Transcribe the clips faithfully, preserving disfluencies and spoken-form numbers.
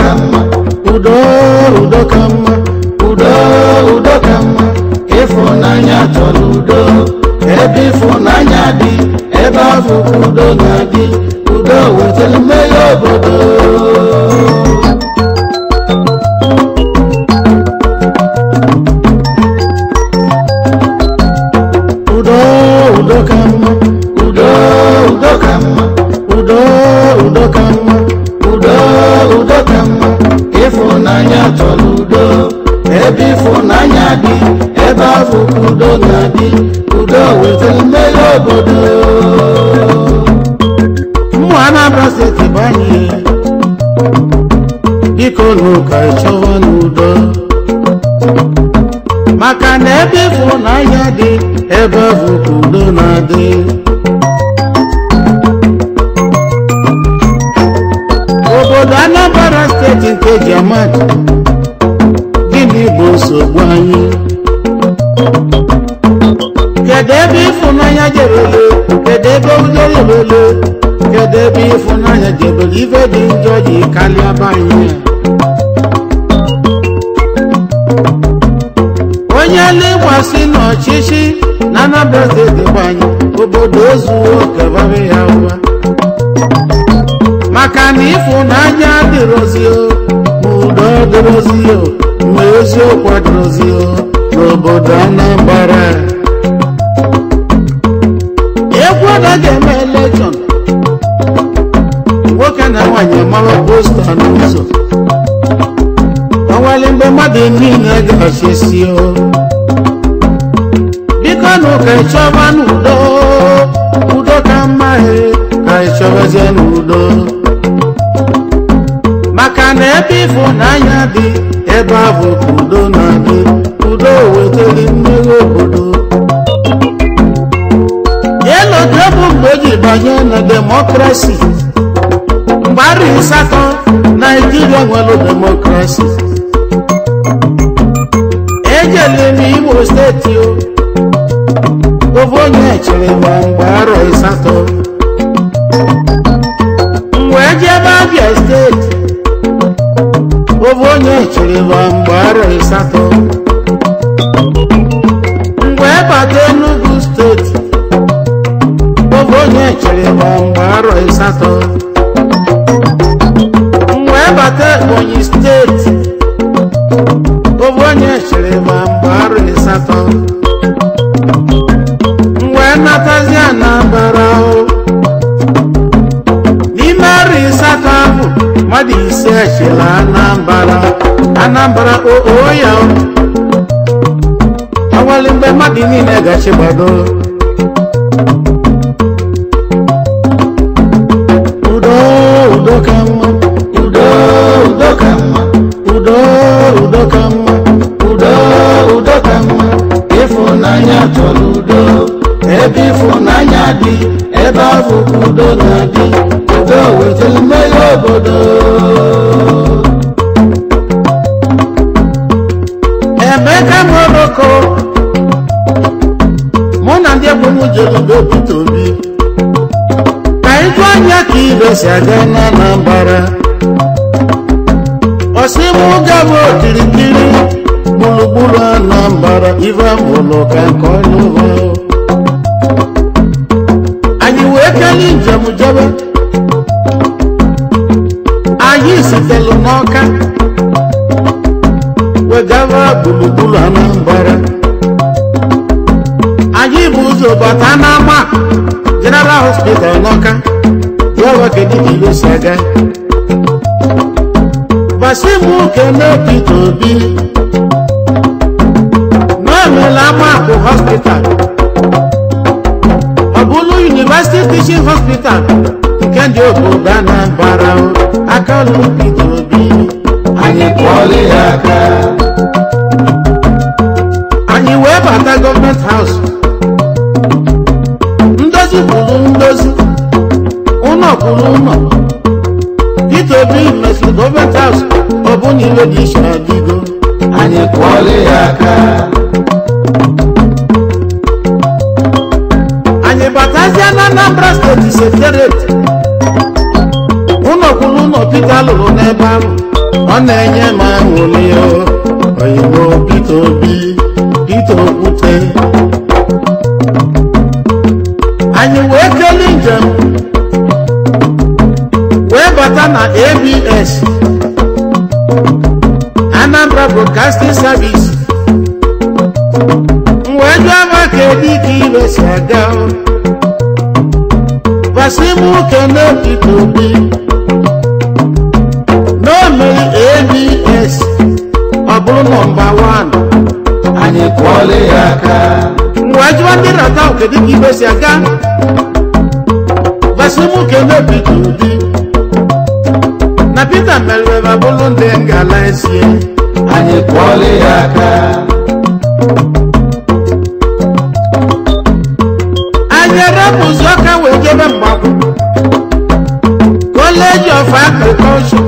ka mma udo udo ka mma udo udo ka mma ịfụnanya chọrọ udo ebe ịfụnanya dị ebe afọ udo na-adị udo wetara mmeri obodo udo udo ka mma udo udo ka mma udo udo ka mma udo udo ka mma ịfụnanya chọrọ udo ebe ịfụnanya dị ebe afọ udo na-adị udo wetara mmeri obodo ụmụ Anambra steeti bụ anyị biko n'ụka chọwa n'udo maka na ebe ịfụnanya dị ebe afọ udo na-adị obodo Anambra steeti nke Ejiamadu gịnị bụ nsogbu anyị kedu ebe ịfụnanya jerele kedu ebe udo jerele kedu ebe ịfụnanya jebere ife dị njọ ji karịa banye onye legbasị n'ọchịchị na Anambra steeti gbanye obodo ozuo kebara ya ụwa maka na ịfụnanya dịrọzio ma udo dịrọzio ma eziokwu dịrọzio n'obodo Anambra egwu anaghị eme elekshọn nwoke na nwanyị mara posta n'ụzọ ọnwale mgbe mmadụ niile ga-achịsi biko na ụka ịchọba n'udo udo ka mma ka ịchọbazie n'udo maka na ebe ịfụnanya dị ebe ahụ udo na-adị udo wetara mmeri obodo elodo bụ mgbe o ji banye na demokrasi mgbe arị asatọ Naijiria nwere demokrasi ejele m Imo steeti o ofu onye chere ma mgbe arọ asatọ mgbe ejebe Abia steeti ofu onye chere ma mgbe arọ asatọ mgbe bata Enugu steeti ofu onye chere ma mgbe arọ asatọ mgbe bata Ebonyi steeti ofu onye chere ma mgbe arọ asatọ mgbe natazi Anambra n'ime arọ asatọ ahụ mmadụ ise echere Anambra Anambra oo ya awali mgbe mmadụ niile gachigbado udo udo ka mma udo udo ka mma udo udo ka mma udo udo ka mma ịfụnanya chọrọ udo ebe ịfụnanya dị ebe afọ udo na-adị udo wetara mmeri obodo Emeka Moroko mụ na ndị egbenwu jere udo Peter Obi ka ịjụ anya ka ibe si aga na Anambra ọsịmụ gaba okirikiri gburugburu Anambra ife mụlụ ka nke ọlụva anyị wee kelee njem jebe anyị sitelu n'Ọka wegava gburugburu Anambra anyị bụ ụzọ bata n'ama General Hospital n'Ọka jụọ kedu ka ibe si aga basimu kene Peter Obi n'ọmụlụ Amakụ Hospital ọ bụrụ University Teaching Hospital nke ndị obodo Anambra aka ọlụ Peter Obi anyị kpọọrọ ya aka anyị wee bata Government House ndozi kwuru ndozi ụlọ kwuru ụlọ Peter Obi mesịrị Government House ọ bụ na iwe dị iche adịgo anyị kpọọrọ ya aka anyị batazie na Anambra State Secretariat ụlọ kwuru ụlọ Peter lụrụ n'ebe ahụ ọ na-enye m aṅụrị oyibo Peter Obi Peter Okwute anyị wee kelee njem wee bata na A B S Anambra Broadcasting Service wee jụọ ma kedu ka ibe si aga basị m kene Peter Obi n'omeri A B S ọ bụrụ nọmba wan anyị kwọọla ya aka wee jụọ ndị rata kedu ka ibe si aga basị m kene Peter Obi na Peter meriri ma bụrụ ndị ngala esie anyị kwọọla ya aka anyị rapụzi ọka wee jebe Mgbakwu College of Agriculture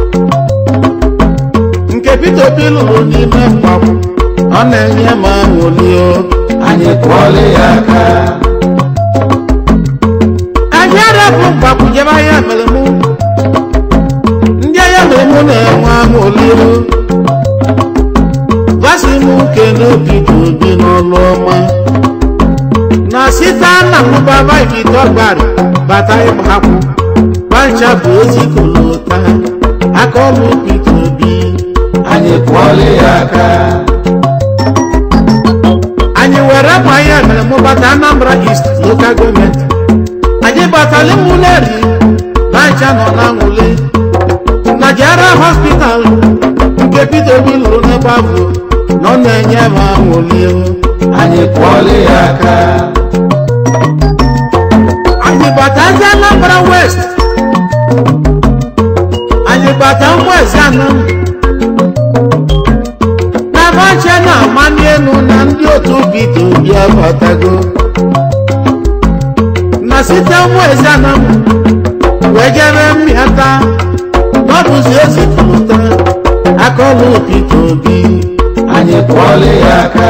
nke Peter Obi lụrụ n'ime Mgbakwu ọ na-enye m aṅụrị anyị kwọọla ya aka anyị rapụ Mgbakwu jebe ahịa mere mụ ndị ahịa mere mụ na-enwe aṅụrị vasị m kene Peter Obi n'ọlụ ọma na site na mụbaba ikitọgbari bata Mgbakwu gbancha bụ ezikolota aka ọlụ Peter Obi anyị kwọọla ya aka anyị were ma ihe mere mụbata Anambra East Local Government anyị batala Emuleri gbancha nọ na nwule na General Hospital nke Peter Obi lụrụ n'ebe ahụ nọ na-enye m aṅụrị anyị kwọọla ya aka anyị bata ndị Anambra West anyị bata Mgbezi Anọ na bacha na amani elu na ndị otu Peter Obi abatago na site Mgbezi Anọ wee jere mmịata n'ọbụzi ezipụta akọlụ Peter Obi anyị kwọọla ya aka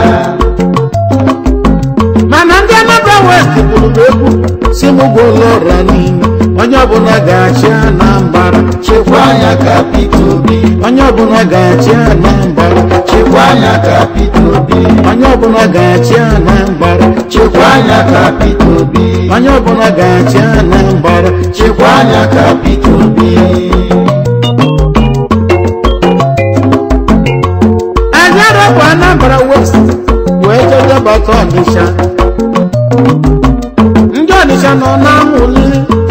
mana ndị Anambra West kwuru n'okwu si m gwụla ọra niile onye ọbụla ga-achị Anambra chekwa anya ka Peter Obi onye ọbụla ga-achị Anambra chekwa anya ka Peter Obi onye ọbụla ga-achị Anambra chekwa anya ka Peter Obi onye ọbụla ga-achị Anambra chekwa anya ka Peter Obi anyị arapụ Anambra West wee jeje bata Ọnịsha ndị Ọnịsha nọ na-amụli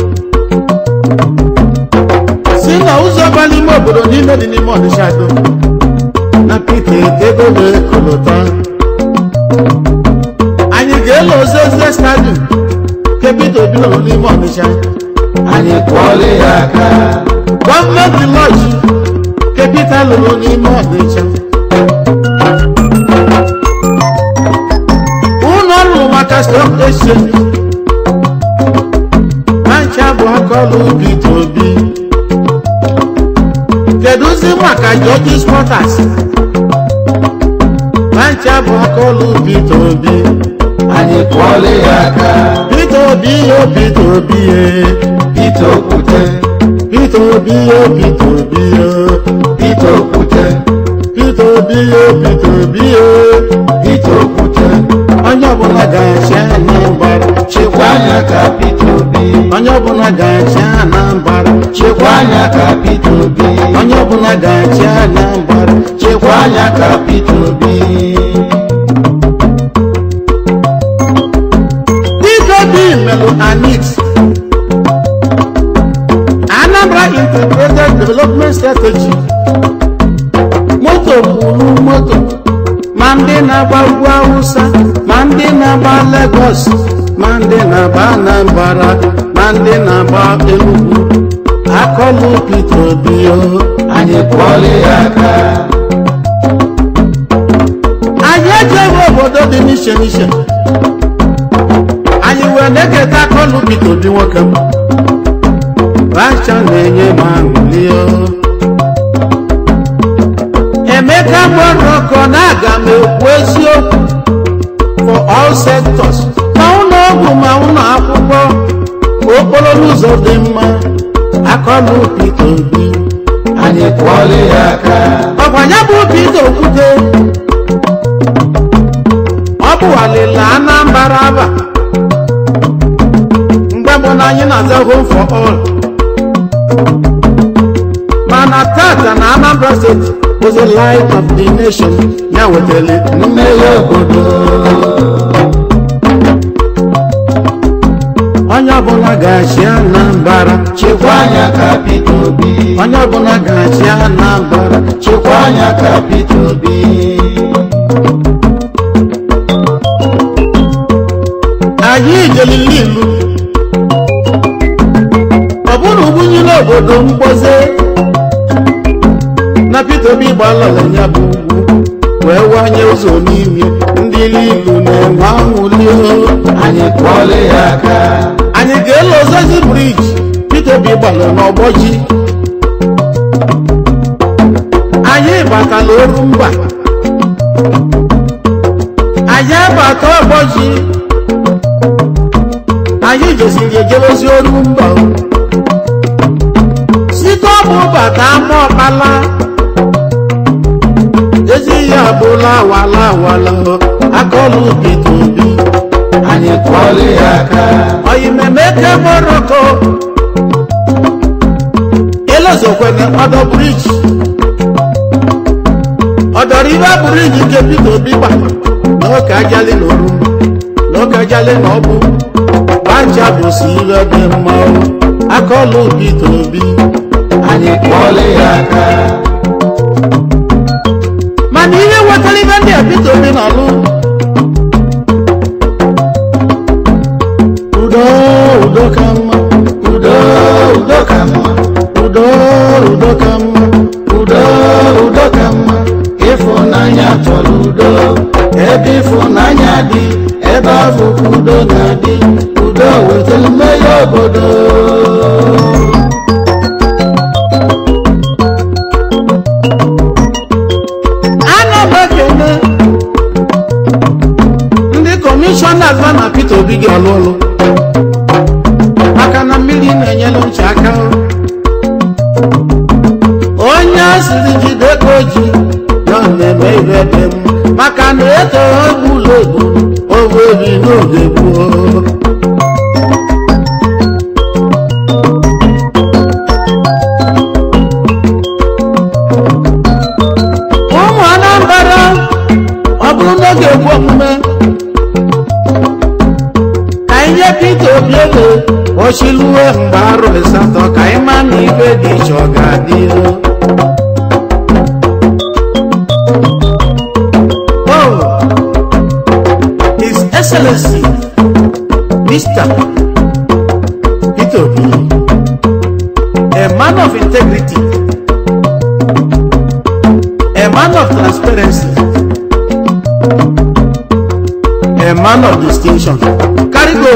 si na ụzọ bala ime obodo niile dị n'ime Ọnịsha do na Peter Etego wee kolota anyị ga-ele Ozozie Stadium nke Peter Obi lụrụ n'ime Ọnịsha anyị kwọọla ya aka gọọmenti lọji nke Peter lụrụ n'ime Ọnịsha ụlọ ọrụ maka stock exchange mancha bụ akọlụ Peter Obi kedụzi maka George's Quarters mancha bụ akọlụ Peter Obi anyị kwọọla ya aka Peter Obi yo Peter Obi Peter Okwute Peter Obi yo Peter Obi Peter Okwute Peter Obi yo Peter Obi Peter Okwute onye ọbụla ga-achị Anambra chekwa anya ka Peter Obi onye ọbụla ga-achị Anambra chekwa anya ka Peter Obi onye ọbụla ga-achị Anambra chekwa anya ka Peter Obi Peter Obi melụ Annex Anambra Integrated Development Strategy moto kwuru moto ma ndị na-agba ugwu Awụsa ma ndị na-agba Lagos ma ndị na-agba Anambra ma ndị na-agba Enugu akọlụ Peter Obi anyị kwọọla ya aka anyị ejeghị obodo dị n'iche n'iche anyị wee na-eketa akọlụ Peter Obi nwoke m bacha na-enye m aṅụrị Emeka Morocco na-aga m ekwu eziokwu for all sectors ma ụlọ ọgwụ ma ụlọ akwụkwọ ma okporo ụzọ dị mma akọlụ Peter Obi anyị kwọọla ya aka. ọkwa ya bụ Peter Okwute ọ bụ alịla Anambra aba mgbe bụ na anyị na-aza home for all mana tata na Anambra State was the light of the nation ya wetele mmeghe obodo. onye ọbụla ga-achị Anambra chekwa anya ka Peter Obi. onye ọbụla ga-achị Anambra chekwa anya ka Peter Obi. anyị jelili ilu ọ bụrụ ubunyi n'obodo mgboze na Peter Obi gbalala ya bụ ugwu wee wanye ụzọ n'ime ndị ilu na-enwe anwụli. anyị kwọọla ya aka. anyị ga-ele Ozozi briji Peter Obi gbalụ n'ọgbọji. anyị batala Orumba anyị abata ọgbọji anyị jeziri ejebezi Orumba site ọbụ bata ama ọkpala ezi ya abụla awala awala akọlụ Peter Obi. anyị kwọọla ya aka. oyimemeke Moroko elozokwene ọdọ briji ọdọriba briji nke Peter Obi gba n'oke ajali na Orumba n'oke ajali na ọbụ banja bụsi ire dị mma akọlụ Peter Obi. anyị kwọọla ya aka. mana ihe wetara ibe ndị a Peter Obi n'ọlụ udo udo ka mma. udo udo ka mma. udo udo ka mma. udo udo ka mma. ịfụnanya chọrọ udo. ebe ịfụnanya dị ebe ahụ ka udo na-adị. udo wetara mmeghe obodo. ana m ekele ndị kọmishọna gwa na Peter Obi ga-alụ ọlụ maka na mmiri na-enyelu ncha aka. onye asịrị jide ka o ji ya na-eme ihe dị mma maka na eto egbula egbu owe eri n'oge gboo. ụmụ Anambra ọ bụrụ n'oge egwu omume ka anyị nye Peter Obi ego ochiluwe mgbe arụ asatọ ka anyị ma na ibe dị iche ọ ga-adị. Oh, His Excellency Mister Peter Obi, a man of integrity, a man of transparency, a man of distinction. Carry go.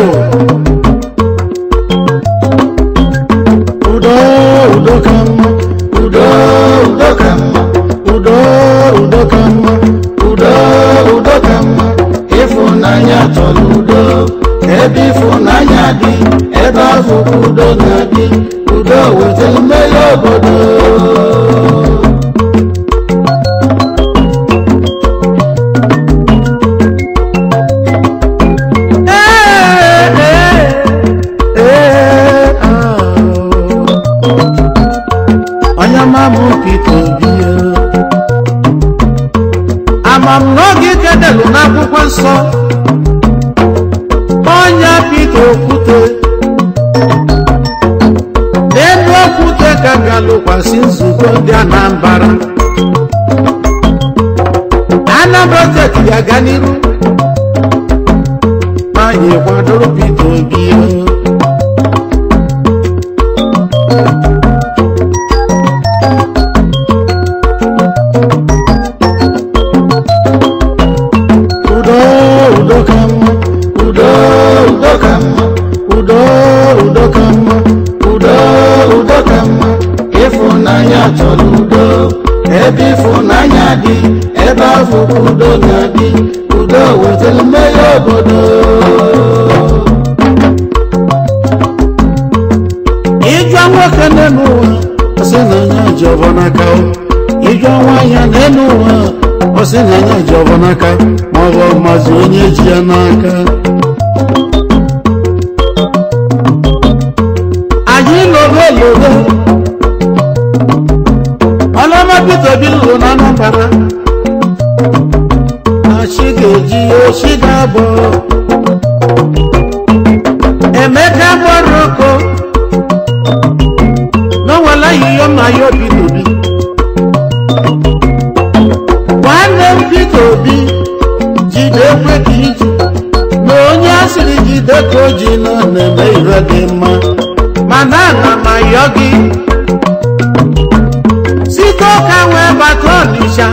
udo udo ka mma. udo udo ka mma. Udo udo ka mma. udo udo ka mma. ịfụnanya chọrọ udo. ebe ịfụnanya dị ebe ahụ ka udo na-adị. udo wetara mmeghe obodo. onye amamụ Peter Obi amam n'oge kedelu n'akwụkwọ nsọ onye Peter Okwute n'elu okwute ka ga-alụkwasị nzukọ ndị Anambra. Anambra Steeti ga-aga n'iru ma anyị kwadoro Peter Obi. udo udo ka mma. udo udo ka mma. Udo udo ka mma. udo udo ka mma. ịfụnanya chọrọ udo. ebe ịfụnanya dị ebe ahụ ka udo na-adị. udo wetara mmeghe obodo. ịjụ nwoke n'ụwa sị na ya ji ọbọ n'aka iju ọnwa ya n'elu ụwa ọ sị na anya ji ọbọ n'aka ma ọ bụ mazi onye ji ya n'aka anyị lobe lobe ọlọma Peter Obi lụrụ na Anambra achị ga-eji ochi ga-abọ Emeka Moroko n'ọnwala yiyo ma ya Peter Obi nwanne m Peter Obi jide ekwe ka iji na onye asịrị jide ka o ji nọ na-eme ire dị mma mana ana m ayọ gị site ụka wee bata Ọnịsha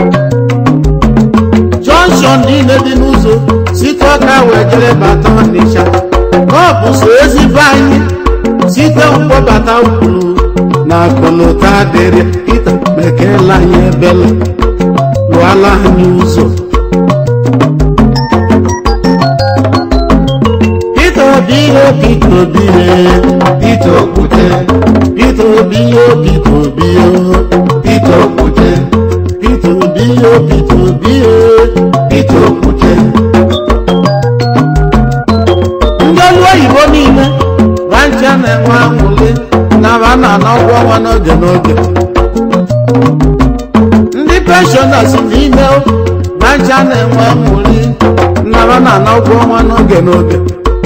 jọnshọn niile dị n'ụzọ site ụka wee jere bata Ọnịsha ka ọ bụ so ezigbo anyị site mkpọbata ukwuru na akụlụta dịrị Peter mekela anyị ebele lụọla anyị ụzọ Peter Obi Peter Obi Peter Okwute Peter Obi Peter Obi Peter Okwute Peter Obi Peter Obi Peter Okwute ndị ọrụ oyibo niile rancha na-enwe anwụle na bana n'ọgwụ ọnwa n'oge n'oge ndị pensioners niile rancha na-enwe anwụle na bana n'ọgwụ ọnwa n'oge n'oge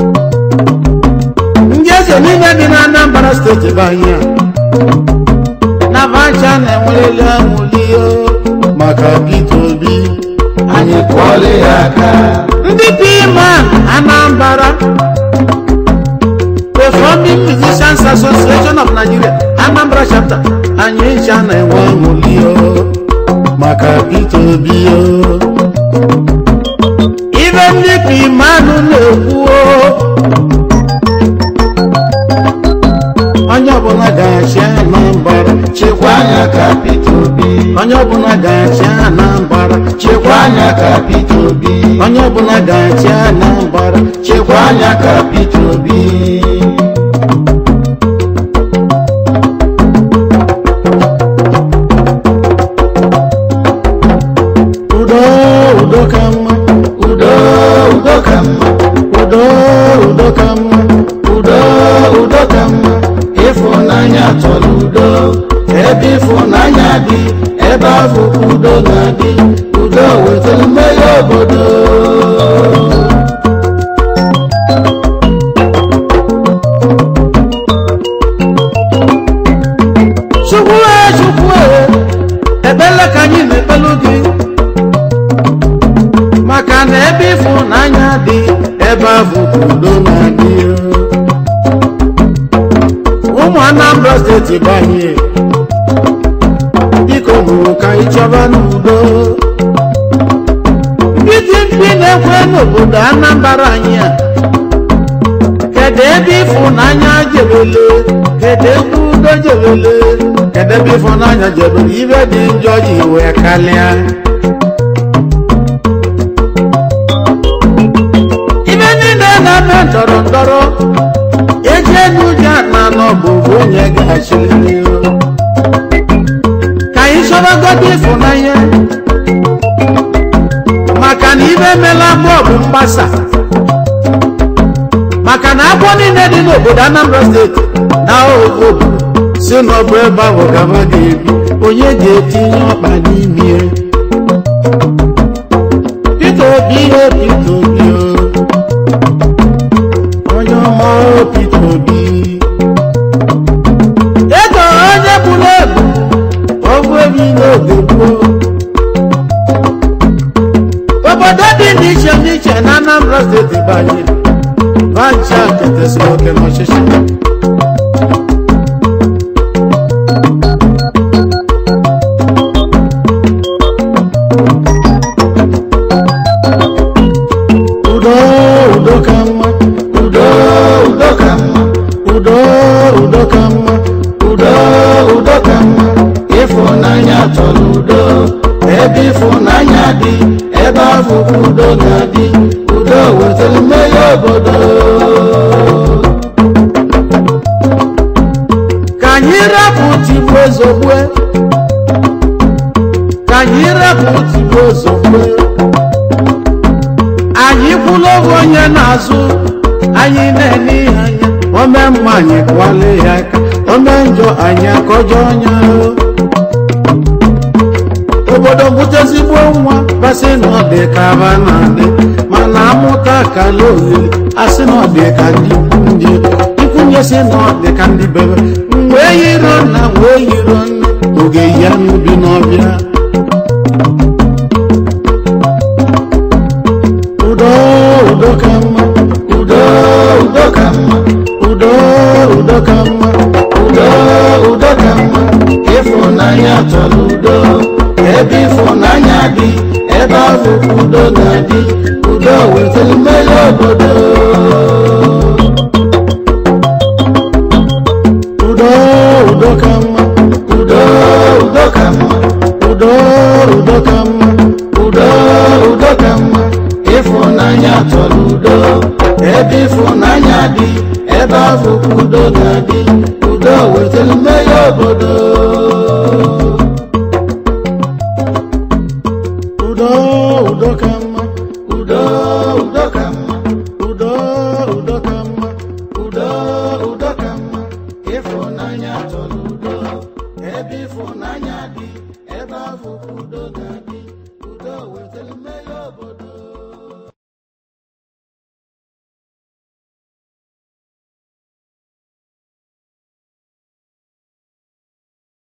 ndị eze niile dị na Anambra steeti bụ anyị na rancha na-enwerele anwụle maka Peter Obi anyị kwọọla ya aka ndị P-Man Anambra Performing Musicians Association of Nigeria Anambra chapter anyị ncha na-enwe anwụli maka Peter Obi ibe ndị P-Man na-ekwu onye ọbụla ga-achị Anambra chekwa anya ka Peter Obi onye ọbụla ga-achị Anambra chekwa anya ka Peter Obi onye ọbụla ga-achị Anambra chekwa anya ka Peter Obi udo udo ka mma udo udo ka mma udo udo ka mma udo udo ka mma ịfụnanya chọrọ udo ebe ịfụnanya dị ebe afọ udo na-adị udo wetara mmeri obodo Chukwu Chukwu ebele ka anyị na-ekpelu gị maka na ebe ịfụnanya dị ebe afọ udo na-adị ụmụ Anambra steeti banye biko mụrụ ka anyị chọba n'udo ndị mkpi na-ekwe n'obodo Anambra anyị a kedu ebe ịfụnanya jebele kedu ebe udo jebele kedu ebe ịfụnanya jebele ibe dị njọ ji wee kalịa ibe niile na-eme ndọrọ ndọrọ eje n'ụja na n'ọbụ onye ga-achịrị ka anyị chọbagodo ịfụnanya maka na ibe emela bọọbụ mgbasa maka na akwọ niile dị n'obodo Anambra steeti na obodo si n'ọbụ ebe ahụ gaba ga-ebi onye ga-etinye ọkpa n'ime Peter Obi Peter Obi onye ọma Peter Obi ego onye bụrụ ebu ọgwụ ebi n'oge gboo obodo dị n'iche n'iche na Anambra steeti banye bancha ketesi oke n'ọchịchị udo udo ka mma udo udo ka mma udo udo ka mma udo udo ka mma ịfụnanya chọrọ udo ebe ịfụnanya dị ebe afọ udo na-adị udo wetara mmeri obodo ka anyị rapụ tigbuo zogbue ka anyị rapụ tigbuo zogbue anyị kwụla oge onye n'azụ anyị na-ele ihe anya ome mma anyị kwale ya aka ome njọ anyị akọjọ ọnya obodo butezigbo nwa basị na ọ dị ka aba na-adị mana amụta kala olili asị na ọ dị ka ndị ndị ikwunye sị na ọ dị ka ndị bebe mgbe yiro nna mgbe yiro nna oge ya n'ubi n'ọbịa udo udo ka mma udo udo ka mma udo udo ka mma udo udo ka mma ịfụnanya chọrọ udo ebe ịfụnanya dị ebe ahụ udo ga-adị udo wetara mmeri obodo udo udo ka mma udo udo ka mma udo udo ka mma udo udo ka mma ịfụnanya chọrọ udo ebe ịfụnanya dị ebe ahụ udo ga-adị udo wetara mmeri obodo